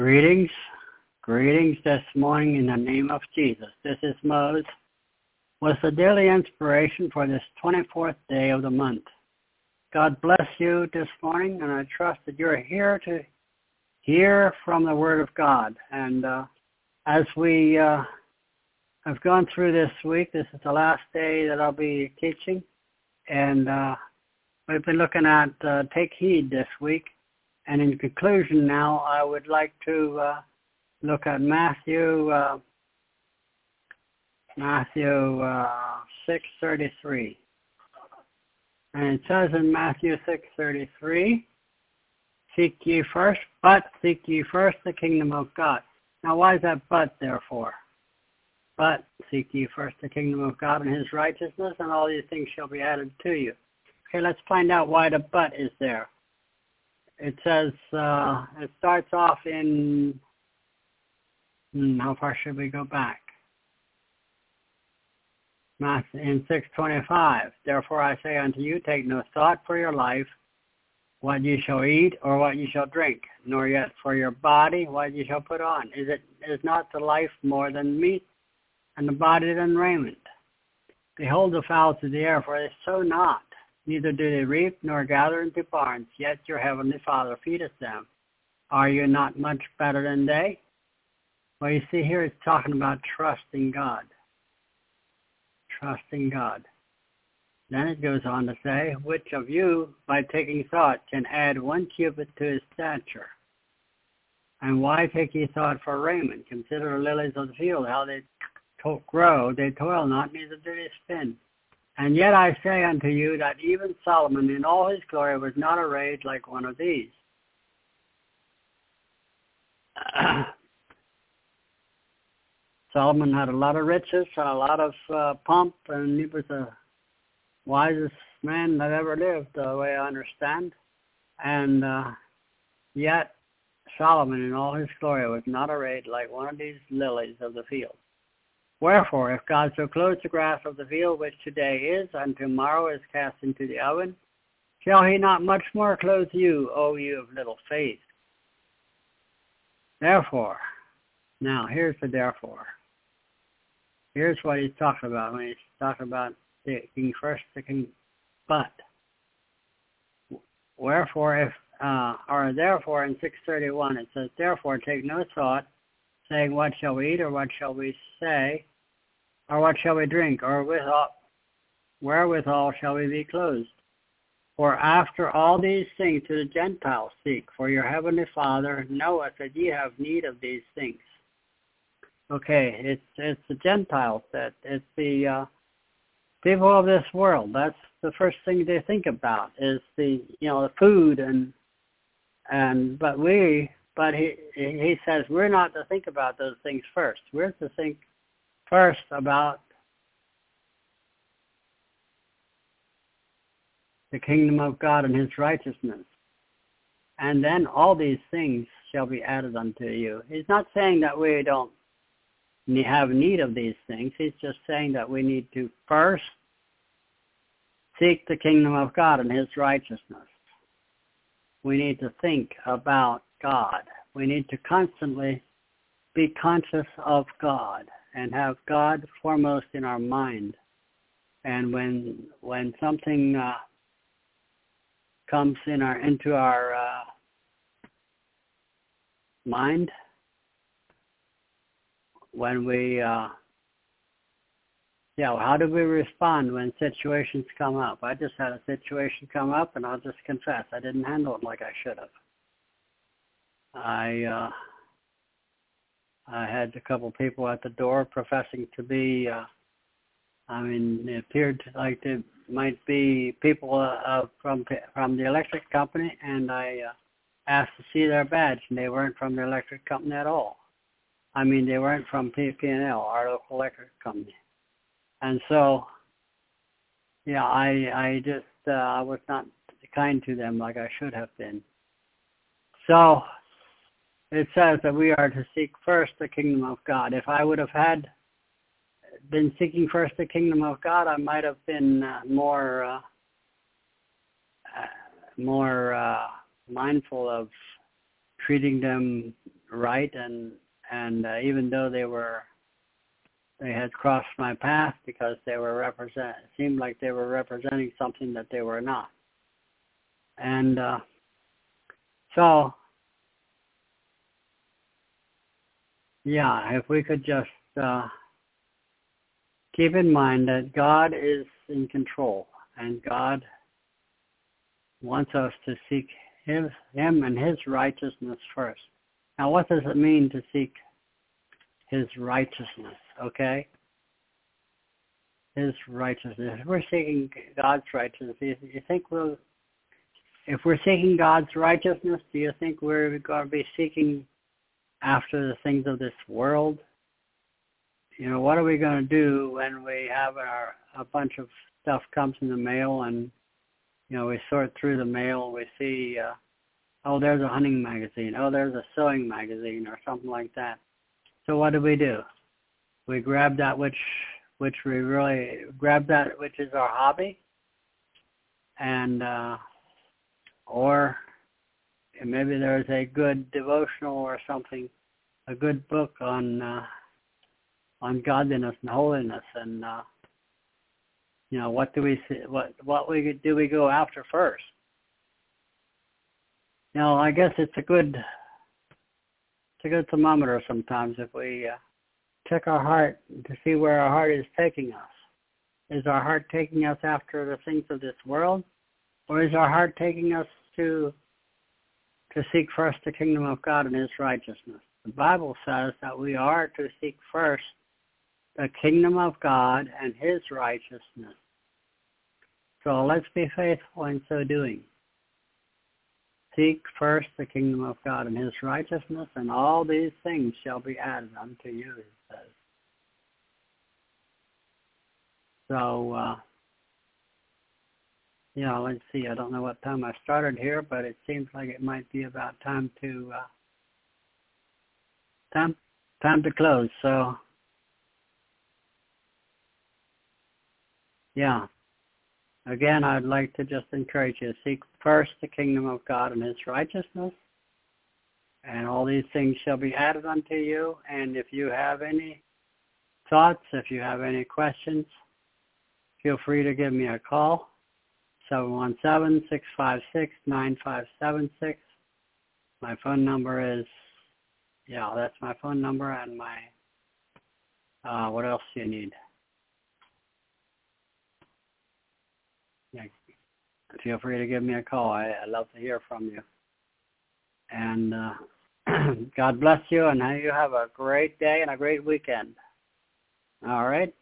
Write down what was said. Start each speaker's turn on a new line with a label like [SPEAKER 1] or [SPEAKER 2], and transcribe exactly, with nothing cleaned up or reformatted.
[SPEAKER 1] Greetings, greetings this morning in the name of Jesus. This is Moses with the daily inspiration for this twenty-fourth day of the month. God bless you this morning, and I trust that you're here to hear from the Word of God. And uh, as we uh, have gone through this week, this is the last day that I'll be teaching, and uh, we've been looking at uh, Take Heed this week. And in conclusion now, I would like to uh, look at Matthew uh, Matthew uh, six thirty-three. And it says in Matthew six thirty-three, seek ye first, but seek ye first the kingdom of God. Now why is that but therefore? But seek ye first the kingdom of God and his righteousness, and all these things shall be added to you. Okay, let's find out why the but is there. It says, uh, it starts off in, hmm, how far should we go back? In six twenty-five, therefore I say unto you, take no thought for your life, what ye shall eat or what ye shall drink, nor yet for your body what ye shall put on. Is it is not the life more than meat, and the body than raiment? Behold the fowls of the air, for they sow not, neither do they reap nor gather into barns, yet your heavenly Father feedeth them. Are you not much better than they? Well, you see here it's talking about trusting God. Trusting God. Then it goes on to say, which of you, by taking thought, can add one cubit to his stature? And why take ye thought for raiment? Consider the lilies of the field, how they to- grow. They toil not, neither do they spin. And yet I say unto you that even Solomon in all his glory was not arrayed like one of these. Solomon had a lot of riches, a lot of uh, pomp, and he was the wisest man that ever lived, the way I understand. And uh, yet Solomon in all his glory was not arrayed like one of these lilies of the field. Wherefore, if God so clothes the grass of the field, which today is, and tomorrow is cast into the oven, shall he not much more clothe you, O you of little faith? Therefore, now here's the therefore. Here's what he's talking about when he's talking about taking first, taking but. Wherefore, if, uh, or therefore in six thirty-one, it says, therefore take no thought, saying, what shall we eat, or what shall we say, or what shall we drink, or withal, wherewithal shall we be clothed? For after all these things do the Gentiles seek, for your heavenly Father knoweth that ye have need of these things. Okay, it's it's the Gentiles, that it's the uh, people of this world. That's the first thing they think about, is the you know the food and and but we but he he says we're not to think about those things first. We're to think first about the kingdom of God and his righteousness. And then all these things shall be added unto you. He's not saying that we don't have need of these things. He's just saying that we need to first seek the kingdom of God and his righteousness. We need to think about God. We need to constantly be conscious of God and have God foremost in our mind. And when when something uh, comes in our into our uh, mind, when we, uh, yeah, how do we respond when situations come up? I just had a situation come up, and I'll just confess, I didn't handle it like I should have. I uh, I had a couple people at the door professing to be, uh, I mean, it appeared like they might be people uh, from from the electric company, and I uh, asked to see their badge, and they weren't from the electric company at all. I mean, they weren't from P P and L, our local electric company. And so, yeah, I I just, uh, I was not kind to them like I should have been. So, it says that we are to seek first the kingdom of God. If I would have had been seeking first the kingdom of God, I might have been uh, more uh, uh, more uh, mindful of treating them right, and and uh, even though they were they had crossed my path because they were represent it seemed like they were representing something that they were not. And uh, so, yeah, if we could just uh, keep in mind that God is in control, and God wants us to seek Him, Him and His righteousness first. Now, what does it mean to seek His righteousness? Okay, His righteousness. If we're seeking God's righteousness, do you think we'll? If we're seeking God's righteousness, do you think we're going to be seeking after the things of this world? You know, what are we going to do when we have our a bunch of stuff comes in the mail, and you know we sort through the mail, we see, uh, oh, there's a hunting magazine, oh, there's a sewing magazine, or something like that. So what do we do? We grab that which which we really grab that which is our hobby, and uh, or maybe there's a good devotional or something, a good book on uh, on godliness and holiness, and uh, you know, what do we see, what what we do we go after first? You know, I guess it's a good it's a good thermometer sometimes if we uh, check our heart to see where our heart is taking us. Is our heart taking us after the things of this world, or is our heart taking us to to seek first the kingdom of God and His righteousness? The Bible says that we are to seek first the kingdom of God and His righteousness. So let's be faithful in so doing. Seek first the kingdom of God and His righteousness, and all these things shall be added unto you, it says. So, uh, yeah, let's see. I don't know what time I started here, but it seems like it might be about time to uh, time time to close. So, yeah. Again, I'd like to just encourage you to seek first the kingdom of God and His righteousness, and all these things shall be added unto you. And if you have any thoughts, if you have any questions, feel free to give me a call. seven one seven, six five six, nine five seven six. My phone number is, yeah, that's my phone number, and my, uh, what else do you need? Yeah, feel free to give me a call. I, I love to hear from you. And uh, God bless you, and you have a great day and a great weekend. All right?